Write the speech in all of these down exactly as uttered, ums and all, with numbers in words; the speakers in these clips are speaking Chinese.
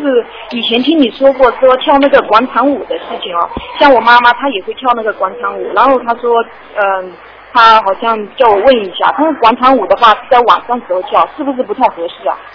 就是以前听你说过说跳那个广场舞的事情哦，像我妈妈她也会跳那个广场舞，然后她说，嗯、呃，她好像叫我问一下，她说广场舞的话是在晚上时候跳，是不是不太合适啊？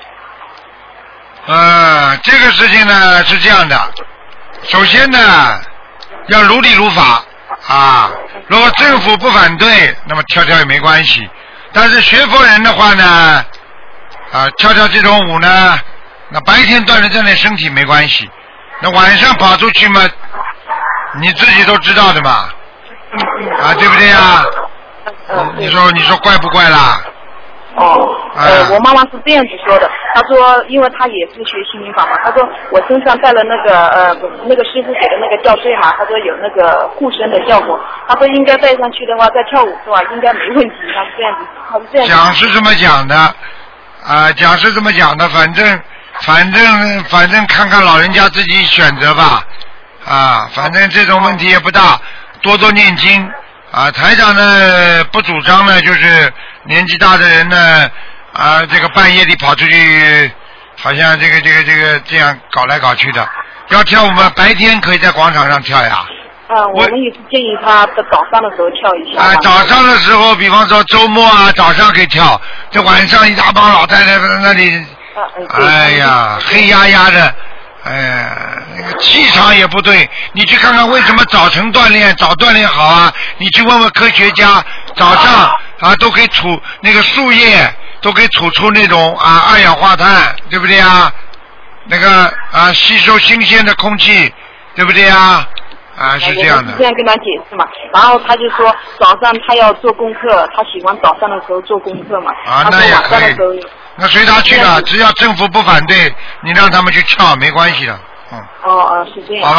呃，这个事情呢是这样的，首先呢要如理如法啊，如果政府不反对，那么跳跳也没关系。但是学佛人的话呢，啊，跳跳这种舞呢，那白天锻炼锻炼身体没关系，那晚上跑出去嘛，你自己都知道的嘛，啊，对不对呀？你说你说怪不怪啦？ 哦，呃，我妈妈是这样子说的，她说，因为她也是学心灵法嘛，她说我身上带了那个呃那个师傅给的那个吊坠嘛，她说有那个护身的效果，她说应该戴上去的话，在跳舞是吧，应该没问题，她是这样子，她是这样子。 讲是这么讲的，啊、呃，讲是这么讲的，反正反正反正看看老人家自己选择吧，啊，反正这种问题也不大，多多念经。啊，台长呢不主张呢，就是年纪大的人呢，啊，这个半夜里跑出去，好像这个这个这个这样搞来搞去的。要跳舞嘛，白天可以在广场上跳呀。 啊，我们也是建议他在早上的时候跳一下。 啊，早上的时候，比方说周末啊，早上可以跳，这晚上一大帮老太太在那里， 啊、 哎呀，黑压压的。哎呀，那个气场也不对，你去看看为什么早晨锻炼早锻炼好啊？你去问问科学家，早上啊都可以储那个树叶都可以储出那种啊二氧化碳，对不对啊？那个啊吸收新鲜的空气，对不对啊？啊是这样的。 这样跟他解释嘛，然后他就说早上他要做功课，他喜欢早上的时候做功课嘛。 啊，那也可以。那随他去了，只要政府不反对，你让他们去跳没关系的。嗯。 哦哦，是这样。好吧。